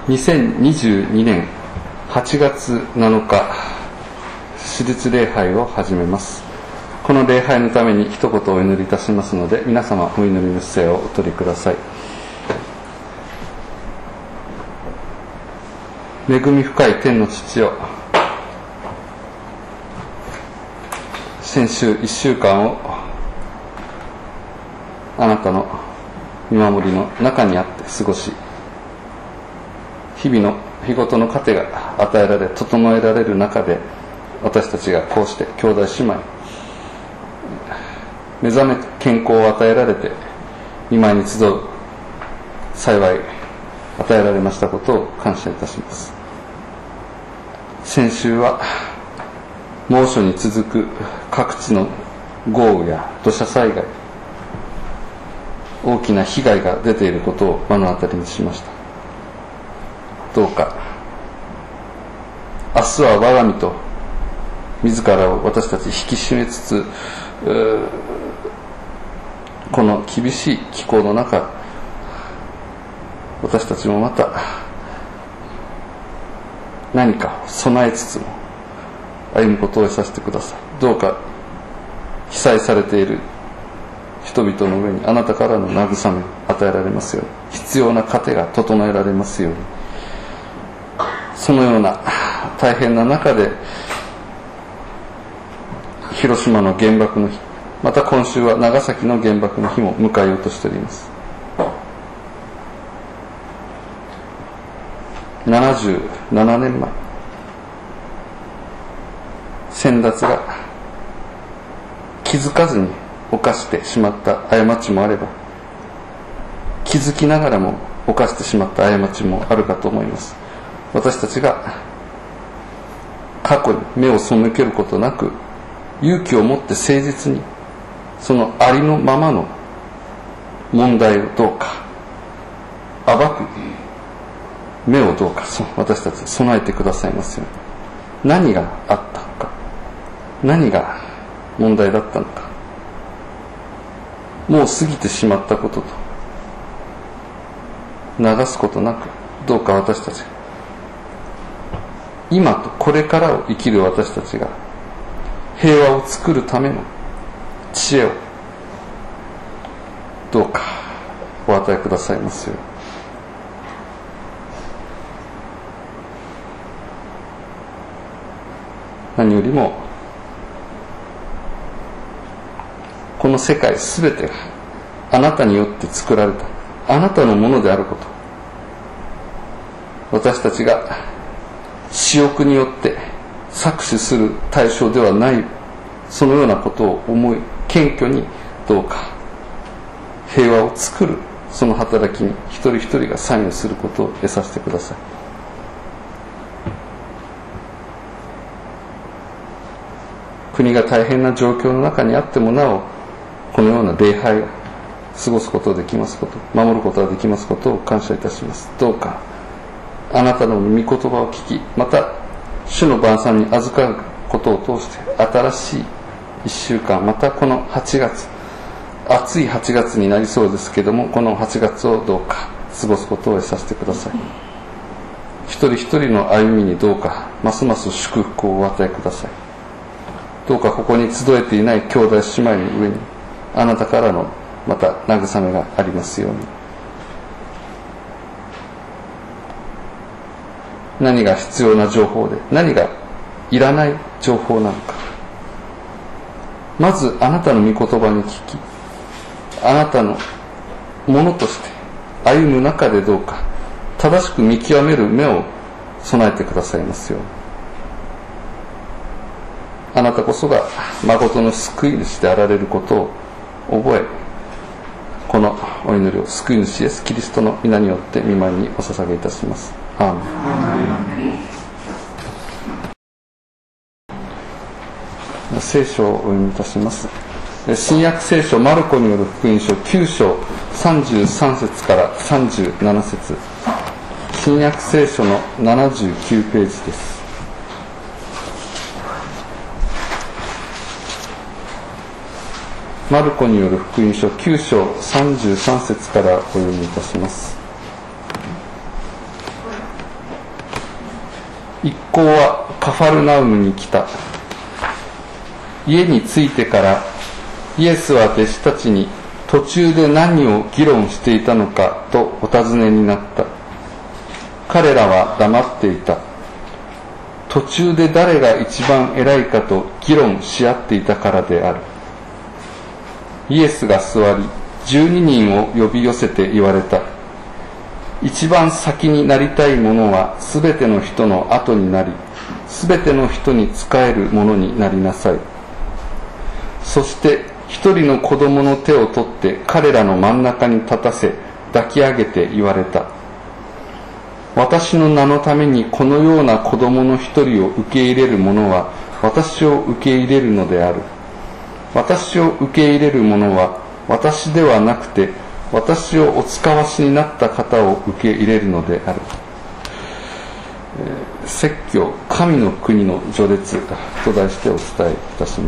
2022年8月7日私立礼拝を始めます。この礼拝のために一言お祈りいたしますので、皆様お祈りの姿勢をお取りください。恵み深い天の父よ、先週1週間をあなたの見守りの中にあって過ごし、日々の日ごとの糧が与えられ整えられる中で、私たちがこうして兄弟姉妹目覚め健康を与えられて御前に集う幸い与えられましたことを感謝いたします。先週は猛暑に続く各地の豪雨や土砂災害、大きな被害が出ていることを目の当たりにしました。どうか明日は我が身と自らを私たち引き締めつつ、この厳しい気候の中、私たちもまた何かを備えつつも歩むことをさせてください。どうか被災されている人々の上にあなたからの慰めを与えられますように、必要な糧が整えられますように。そのような大変な中で、広島の原爆の日、また今週は長崎の原爆の日も迎えようとしております。77年前、先達が気づかずに犯してしまった過ちもあれば、気づきながらも犯してしまった過ちもあるかと思います。私たちが過去に目を背けることなく、勇気を持って誠実にそのありのままの問題をどうか暴く目をどうか私たちに備えてくださいますように。何があったのか、何が問題だったのか、もう過ぎてしまったことと流すことなく、どうか私たちが今とこれからを生きる私たちが平和を作るための知恵をどうかお与えくださいますように。何よりもこの世界すべてがあなたによって作られたあなたのものであること、私たちが私欲によって搾取する対象ではない、そのようなことを思い謙虚にどうか平和を作るその働きに一人一人が参与することを得させてください。国が大変な状況の中にあってもなお、このような礼拝を過ごすことができますこと、守ることができますことを感謝いたします。どうかあなたの御言葉を聞き、また主の晩餐に預かることを通して新しい1週間、またこの8月、暑い8月になりそうですけれども、この8月をどうか過ごすことを得させてください。一人一人の歩みにどうかますます祝福をお与えください。どうかここに集えていない兄弟姉妹の上にあなたからのまた慰めがありますように。何が必要な情報で、何がいらない情報なのか、まずあなたの御言葉に聞き、あなたのものとして歩む中でどうか正しく見極める目を備えてくださいますように。あなたこそが誠の救い主であられることを覚え、このお祈りを救い主イエスキリストの皆によって御前にお捧げいたします。アーメン。聖書をお読みいたします。新約聖書マルコによる福音書9章33節から37節、新約聖書の79ページです。マルコによる福音書9章33節からお読みいたします。 一行はカファルナウムに来た。家に着いてからイエスは弟子たちに途中で何を議論していたのかとお尋ねになった。彼らは黙っていた。途中で誰が一番偉いかと議論し合っていたからである。イエスが座り、12人を呼び寄せて言われた。一番先になりたい者はすべての人の後になり、すべての人に仕える者になりなさい。そして一人の子供の手を取って彼らの真ん中に立たせ、抱き上げて言われた。私の名のためにこのような子供の一人を受け入れる者は私を受け入れるのである。私を受け入れる者は私ではなくて私をお使わしになった方を受け入れるのである。説教神の国の序列と題してお伝えいたします。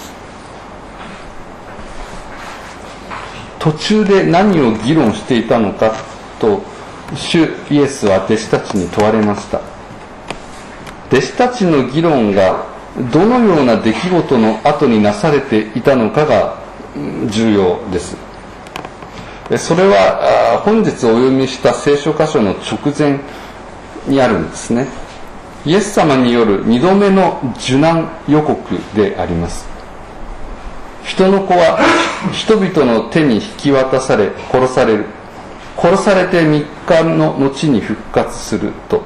途中で何を議論していたのかと主イエスは弟子たちに問われました。弟子たちの議論がどのような出来事の後になされていたのかが重要です。それは本日お読みした聖書箇所の直前にあるんですね。イエス様による2度目の受難予告であります。人の子は人々の手に引き渡され殺される。殺されて3日の後に復活すると。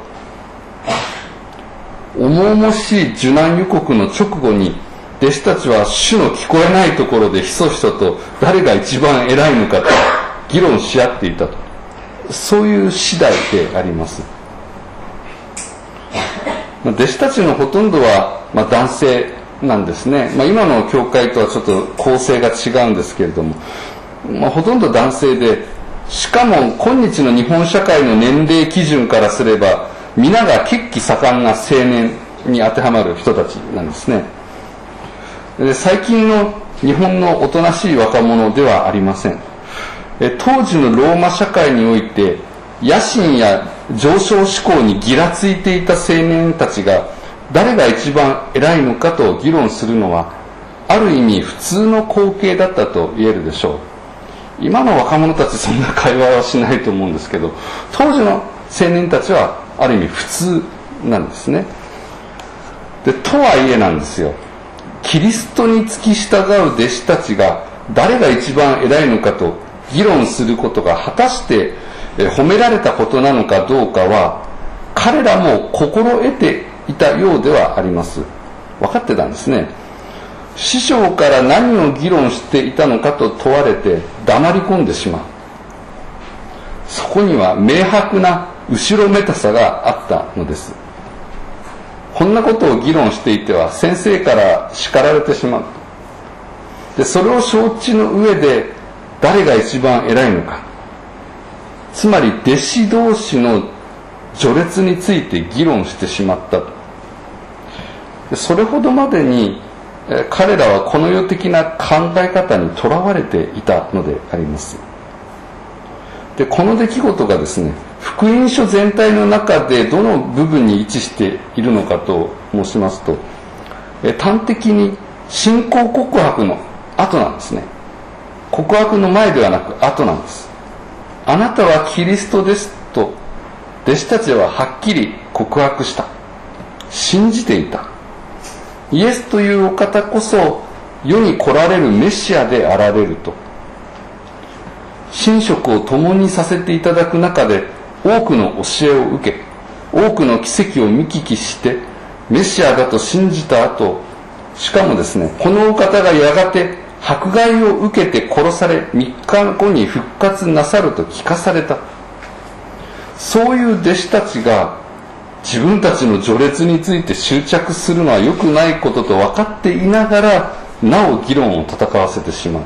重々しい受難予告の直後に弟子たちは主の聞こえないところでひそひそと誰が一番偉いのかと議論し合っていたと、そういう次第であります。弟子たちのほとんどは、男性なんですね。今の教会とはちょっと構成が違うんですけれども、ほとんど男性で、しかも今日の日本社会の年齢基準からすれば皆が血気盛んな青年に当てはまる人たちなんですね。で、最近の日本のおとなしい若者ではありません。当時のローマ社会において野心や上昇志向にギラついていた青年たちが誰が一番偉いのかと議論するのはある意味普通の光景だったと言えるでしょう。今の若者たちそんな会話はしないと思うんですけど、当時の青年たちはある意味普通なんですね。で、とはいえなんですよ。キリストに付き従う弟子たちが誰が一番偉いのかと議論することが果たして褒められたことなのかどうかは彼らも心得ていたようではあります。分かってたんですね。師匠から何を議論していたのかと問われて黙り込んでしまう。そこには明白な後ろめたさがあったのです。こんなことを議論していては先生から叱られてしまう。で、それを承知の上で誰が一番偉いのか、つまり弟子同士の序列について議論してしまったと。で、それほどまでに彼らはこの世的な考え方にとらわれていたのであります。で、この出来事がですね、福音書全体の中でどの部分に位置しているのかと申しますと、端的に信仰告白の後なんですね。告白の前ではなく後なんです。あなたはキリストですと弟子たちははっきり告白した。信じていた。イエスというお方こそ世に来られるメシアであられると。寝食を共にさせていただく中で多くの教えを受け、多くの奇跡を見聞きしてメシアだと信じた後、しかもですね、このお方がやがて迫害を受けて殺され3日後に復活なさると聞かされた。そういう弟子たちが自分たちの序列について執着するのは良くないことと分かっていながらなお議論を戦わせてしまう。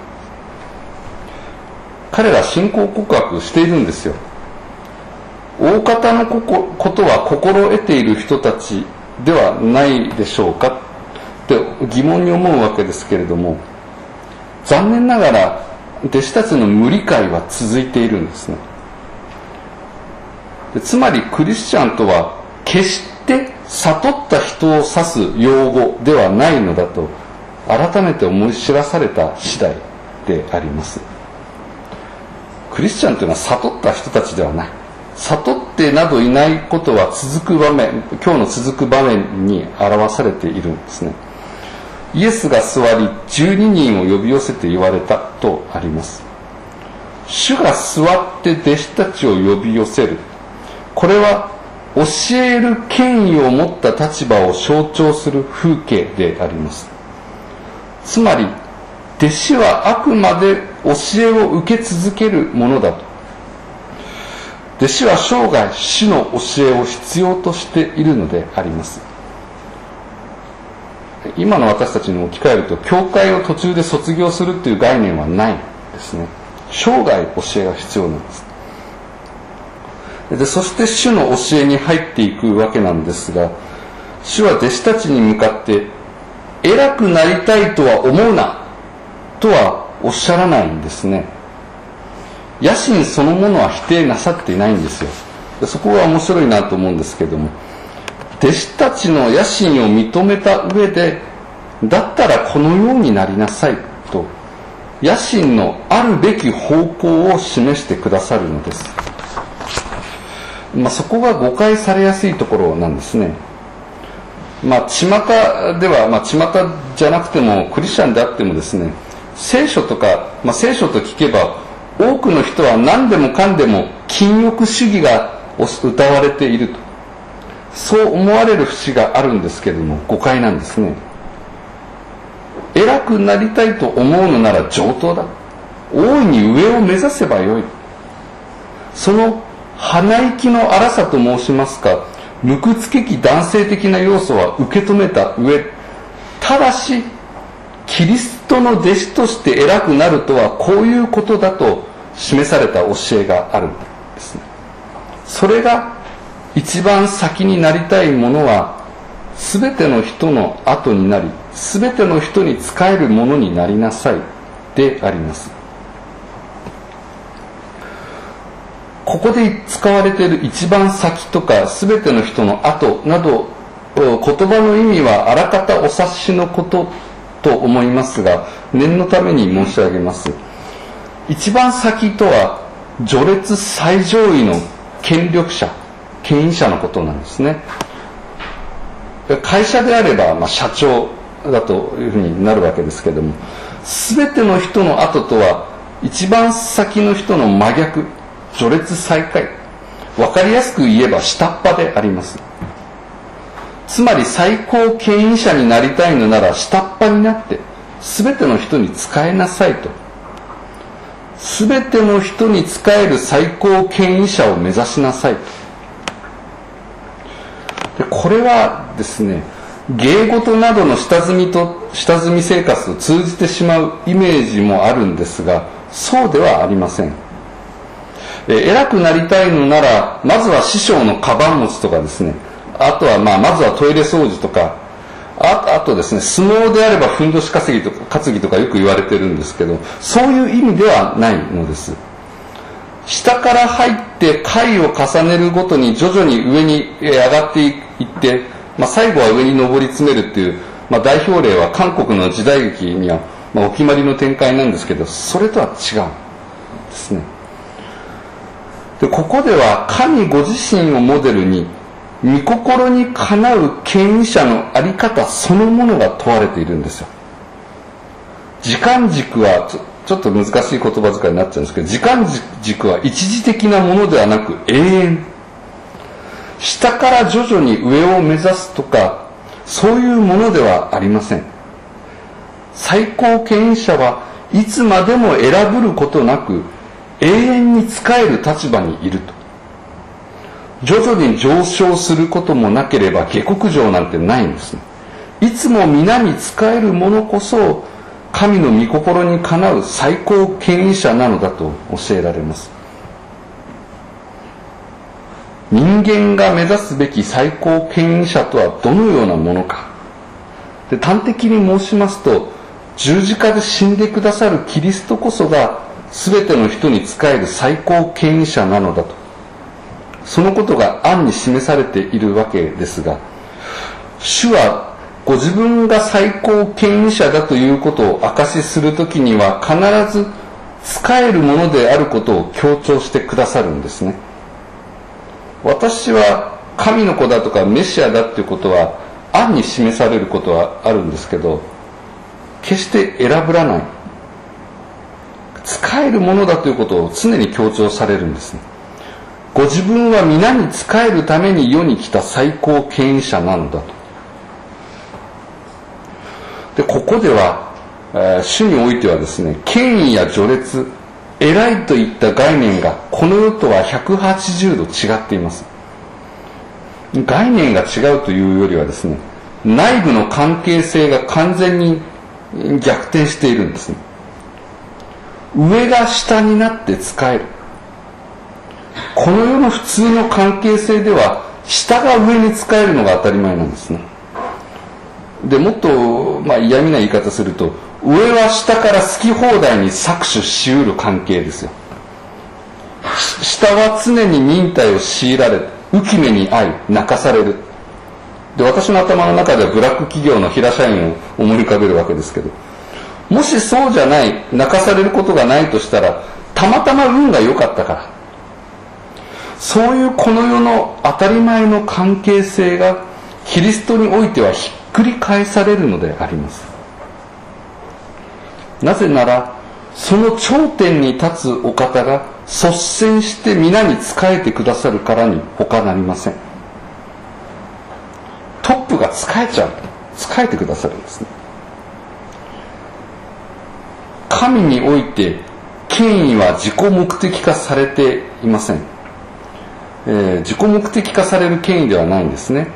彼ら信仰告白しているんですよ。大方のことは心得ている人たちではないでしょうかって疑問に思うわけですけれども、残念ながら弟子たちの無理解は続いているんですね。つまりクリスチャンとは決して悟った人を指す用語ではないのだと改めて思い知らされた次第であります。クリスチャンというのは悟った人たちではない。悟ってなどいないことは続く場面、今日の続く場面に表されているんですね。イエスが座り12人を呼び寄せて言われたとあります。主が座って弟子たちを呼び寄せる。これは教える権威を持った立場を象徴する風景であります。つまり弟子はあくまで教えを受け続けるものだと。弟子は生涯主の教えを必要としているのであります。今の私たちに置き換えると、教会を途中で卒業するという概念はないですね。生涯教えが必要なんです。で、そして主の教えに入っていくわけなんですが、主は弟子たちに向かって偉くなりたいとは思うなとはおっしゃらないんですね。野心そのものは否定なさっていないんですよ。で、そこが面白いなと思うんですけども、弟子たちの野心を認めた上で、だったらこのようになりなさいと野心のあるべき方向を示してくださるのです。そこが誤解されやすいところなんですね。巷では、巷じゃなくてもクリスチャンであってもですね、聖書とか、聖書と聞けば多くの人は何でもかんでも禁欲主義が謳われていると、そう思われる節があるんですけれども、誤解なんですね。偉くなりたいと思うのなら上等だ。大いに上を目指せばよい。その鼻息の荒さと申しますか、無屈的男性的な要素は受け止めた上、ただしキリストの弟子として偉くなるとはこういうことだと示された教えがあるんですね。それが一番先になりたいものは全ての人の後になり、全ての人に仕えるものになりなさいであります。ここで使われている一番先とか全ての人の後など、言葉の意味はあらかたお察しのことと思いますが、念のために申し上げます。一番先とは序列最上位の権力者、権威者のことなんですね。会社であれば、社長だというふうになるわけですけれども、全ての人の後とは一番先の人の真逆、序列最下位、分かりやすく言えば下っ端であります。つまり最高権威者になりたいのなら下っ端になって全ての人に仕えなさいと。全ての人に仕える最高権威者を目指しなさいと。で、これはですね、芸事などの下積み生活を通じてしまうイメージもあるんですが、そうではありません。偉くなりたいのならまずは師匠のカバン持ちとかですね、あとはまずはトイレ掃除とか、あとですね、相撲であればふんどし担ぎとかよく言われてるんですけど、そういう意味ではないのです。下から入って階を重ねるごとに徐々に上に上がっていって、最後は上に上り詰めるっていう、代表例は韓国の時代劇には、お決まりの展開なんですけど、それとは違うんですね。で、ここでは神ご自身をモデルに御心にかなう権威者のあり方そのものが問われているんですよ。時間軸はちょっと難しい言葉遣いになっちゃうんですけど、時間軸は一時的なものではなく永遠。下から徐々に上を目指すとか、そういうものではありません。最高権威者はいつまでも選ぶることなく永遠に仕える立場にいると。徐々に上昇することもなければ下克上なんてないんですね。いつも皆に仕える者こそ神の御心にかなう最高権威者なのだと教えられます。人間が目指すべき最高権威者とはどのようなものか。で、端的に申しますと、十字架で死んでくださるキリストこそが全ての人に仕える最高権威者なのだと。そのことが暗に示されているわけですが、 主はご自分が最高権威者だということを証しするときには必ず使えるものであることを強調してくださるんですね。私は神の子だとかメシアだということは暗に示されることはあるんですけど、決して選ぶらない、使えるものだということを常に強調されるんですね。ご自分は皆に仕えるために世に来た最高権威者なのだと。でここでは、主においてはですね、権威や序列、偉いといった概念がこの世とは180度違っています。概念が違うというよりはですね、内部の関係性が完全に逆転しているんですね。上が下になって使える。この世の普通の関係性では下が上に使えるのが当たり前なんですね。でもっと、嫌味な言い方すると、上は下から好き放題に搾取しうる関係ですよ。下は常に忍耐を強いられ、浮き目に遭い泣かされる。で私の頭の中ではブラック企業の平社員を思い浮かべるわけですけど、もしそうじゃない、泣かされることがないとしたら、たまたま運が良かったから、そういうこの世の当たり前の関係性がキリストにおいてはひっくり返されるのであります。なぜならその頂点に立つお方が率先して皆に仕えてくださるからに他なりません。トップが仕えちゃう、仕えてくださるんですね。神において権威は自己目的化されていません。自己目的化される権威ではないんですね。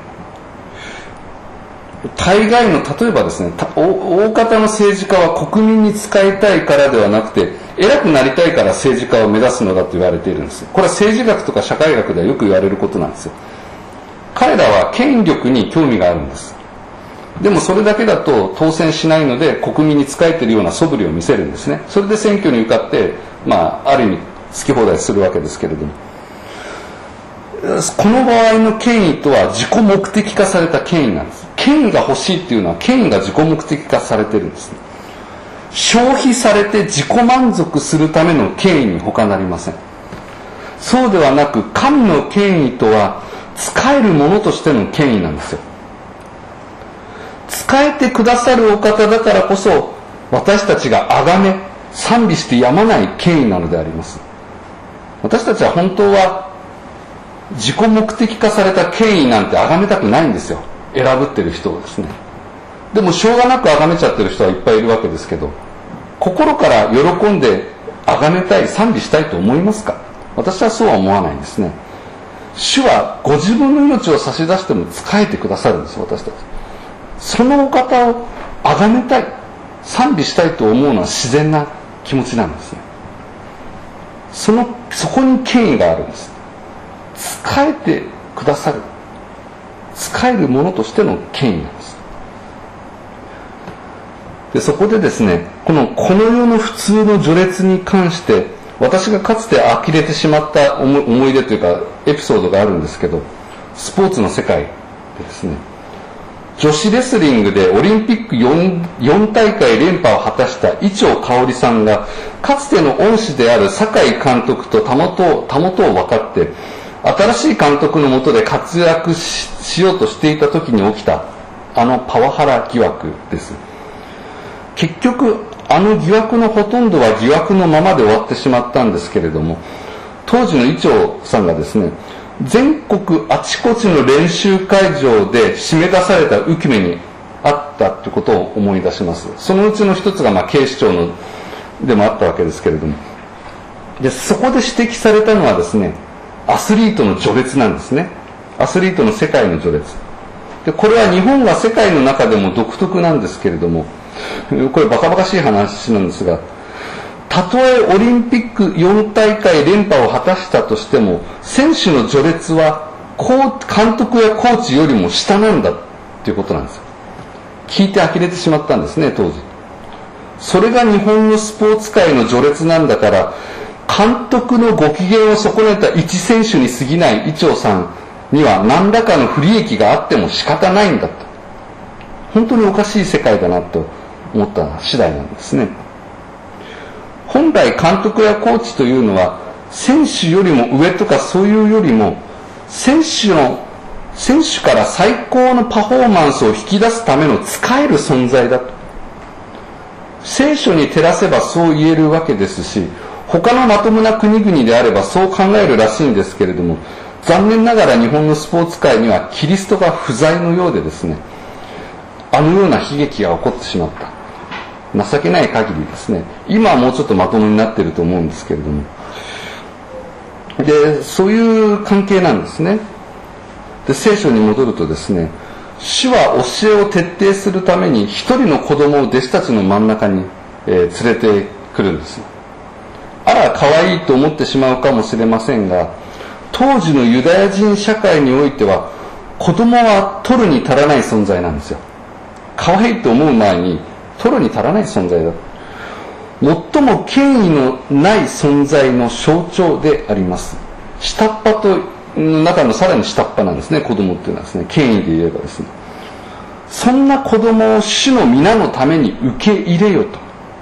大概の、例えばですね、大方の政治家は国民に仕えたいからではなくて、偉くなりたいから政治家を目指すのだと言われているんです。これは政治学とか社会学ではよく言われることなんですよ。彼らは権力に興味があるんです。でもそれだけだと当選しないので、国民に仕えているような素振りを見せるんですね。それで選挙に受かって、ある意味好き放題するわけですけれども、この場合の権威とは自己目的化された権威なんです。権威が欲しいっていうのは権威が自己目的化されてるんですね。消費されて自己満足するための権威に他なりません。そうではなく、神の権威とは使えるものとしての権威なんですよ。使えてくださるお方だからこそ、私たちが崇め賛美してやまない権威なのであります。私たちは本当は自己目的化された権威なんて崇めたくないんですよ。選ぶってる人をですね。でもしょうがなく崇めちゃってる人はいっぱいいるわけですけど、心から喜んで崇めたい、賛美したいと思いますか？私はそうは思わないんですね。主はご自分の命を差し出しても仕えてくださるんです、私たち。そのお方を崇めたい、賛美したいと思うのは自然な気持ちなんですね。そこに権威があるんです。仕えてくださる、仕えるものとしての権威なんです。でそこでですね、この世の普通の序列に関して私がかつて呆れてしまった思い出というかエピソードがあるんですけど、スポーツの世界でですね、女子レスリングでオリンピック 4大会連覇を果たした伊調馨さんが、かつての恩師である酒井監督とたもとを分かって新しい監督の下で活躍 しようとしていた時に起きたパワハラ疑惑です。結局疑惑のほとんどは疑惑のままで終わってしまったんですけれども、当時の伊調さんがですね、全国あちこちの練習会場で締め出された浮き目にあったということを思い出します。そのうちの一つが警視庁のでもあったわけですけれども、でそこで指摘されたのはですね、アスリートの序列なんですね。アスリートの世界の序列で、これは日本が世界の中でも独特なんですけれども、これバカバカしい話なんですが、たとえオリンピック4大会連覇を果たしたとしても、選手の序列は監督やコーチよりも下なんだっていうことなんですよ。聞いて呆れてしまったんですね、当時。それが日本のスポーツ界の序列なんだから、監督のご機嫌を損ねた一選手に過ぎない伊調さん、 には何らかの不利益があっても仕方ないんだと、本当におかしい世界だなと思った次第なんですね。本来監督やコーチというのは選手よりも上とかそういうよりも選手から最高のパフォーマンスを引き出すための使える存在だと、聖書に照らせばそう言えるわけですし、他のまともな国々であればそう考えるらしいんですけれども、残念ながら日本のスポーツ界にはキリストが不在のようでですね、あのような悲劇が起こってしまった。情けない限りですね、今はもうちょっとまともになっていると思うんですけれども、でそういう関係なんですね。で聖書に戻るとですね、主は教えを徹底するために一人の子供を弟子たちの真ん中に、連れてくるんです。あら可愛いと思ってしまうかもしれませんが、当時のユダヤ人社会においては子供は取るに足らない存在なんですよ。可愛いと思う前に取るに足らない存在だ。最も権威のない存在の象徴であります。下っ端と中のさらに下っ端なんですね、子供っていうのはですね、権威で言えばですね。そんな子供を主の皆のために受け入れよと。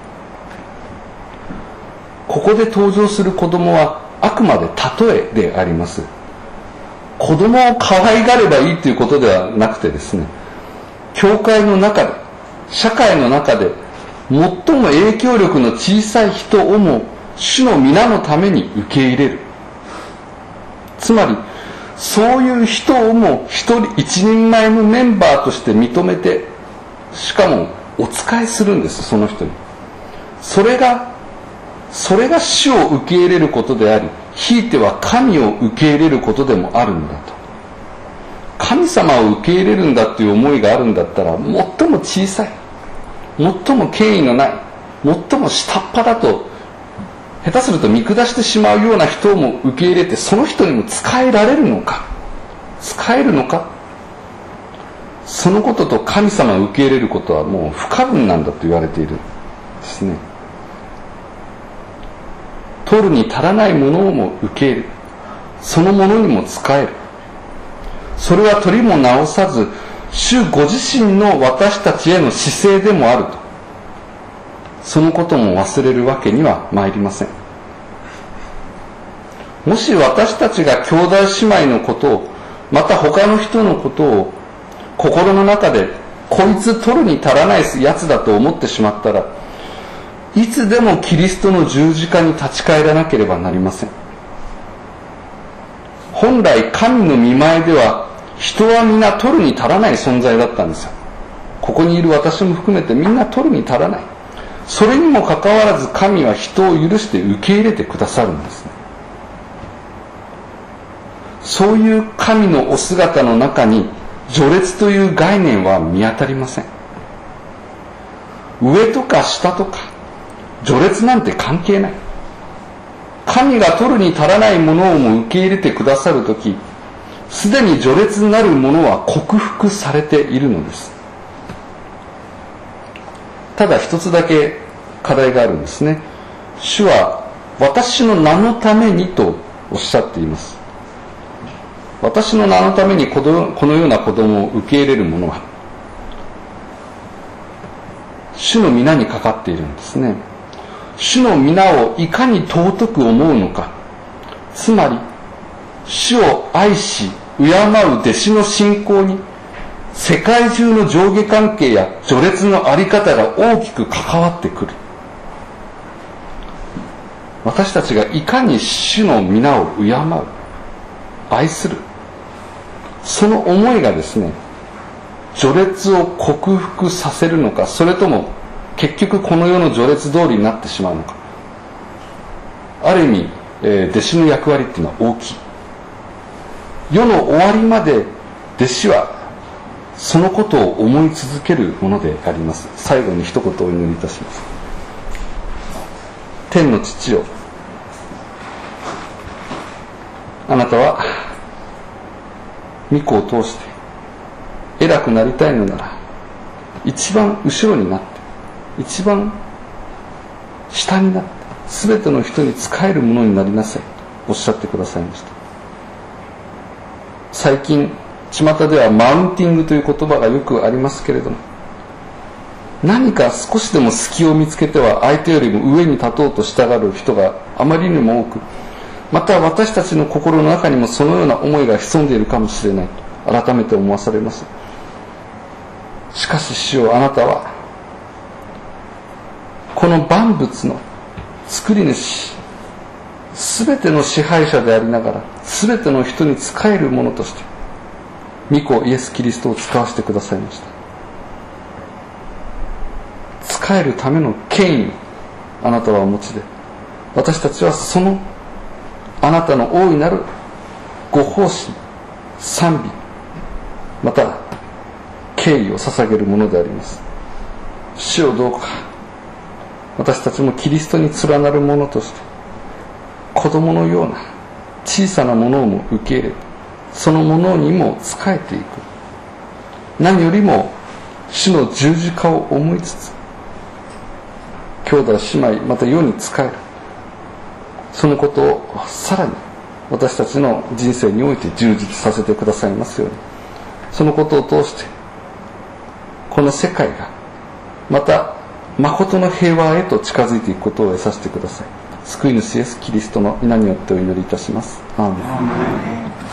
ここで登場する子供はあくまで例えであります。子供を可愛がればいいということではなくてですね、教会の中で、社会の中で最も影響力の小さい人をも主の皆のために受け入れる。つまりそういう人をも一人前のメンバーとして認めて、しかもお仕えするんです、その人に。それが主を受け入れることであり、ひいては神を受け入れることでもあるんだと。神様を受け入れるんだという思いがあるんだったら、最も小さい、最も権威のない、最も下っ端だと下手すると見下してしまうような人も受け入れて、その人にも仕えられるのか、仕えるのか、そのことと神様を受け入れることはもう不可分なんだと言われているんですね。取るに足らないものをも受け入れる、そのものにも仕える。それは取りも直さず主ご自身の私たちへの姿勢でもあると、そのことも忘れるわけには参りません。もし私たちが兄弟姉妹のことを、また他の人のことを心の中でこいつ取るに足らないやつだと思ってしまったら、いつでもキリストの十字架に立ち返らなければなりません。本来神の御前では人は皆取るに足らない存在だったんですよ。ここにいる私も含めてみんな取るに足らない。それにもかかわらず神は人を許して受け入れてくださるんですね。そういう神のお姿の中に序列という概念は見当たりません。上とか下とか序列なんて関係ない。神が取るに足らないものをも受け入れてくださるとき、すでに序列なるものは克服されているのです。ただ一つだけ課題があるんですね。主は私の名のためにとおっしゃっています。私の名のためにこのような子供を受け入れる者は主の皆にかかっているんですね。主の皆をいかに尊く思うのか、つまり主を愛し敬う弟子の信仰に世界中の上下関係や序列のあり方が大きく関わってくる。私たちがいかに主の皆を敬う、愛する、その思いがですね、序列を克服させるのか、それとも結局この世の序列通りになってしまうのか。ある意味、弟子の役割っていうのは大きい。世の終わりまで弟子はそのことを思い続けるものであります。最後に一言お祈りいたします。天の父よ、あなたは御子を通して偉くなりたいのなら、一番後ろになって、一番下になって、全ての人に仕えるものになりなさいとおっしゃってくださいました。 最近巷ではマウンティングという言葉がよくありますけれども、何か少しでも隙を見つけては相手よりも上に立とうとしたがる人があまりにも多く、また私たちの心の中にもそのような思いが潜んでいるかもしれないと改めて思わされます。しかし主よ、あなたはこの万物の作り主、すべての支配者でありながらすべての人に仕える者として御子イエス・キリストを使わせてくださいました。仕えるための権威をあなたはお持ちで、私たちはそのあなたの大いなるご奉仕、賛美、また敬意を捧げるものであります。主よ、どうか私たちもキリストに連なるものとして、子供のような小さなものをも受け入れ、そのものにも仕えていく。何よりも主の十字架を思いつつ、兄弟姉妹また世に仕える、そのことをさらに私たちの人生において充実させてくださいますように、そのことを通してこの世界がまた誠の平和へと近づいていくことを得させてください。救い主イエス・キリストの皆によってお祈りいたします。アーメン。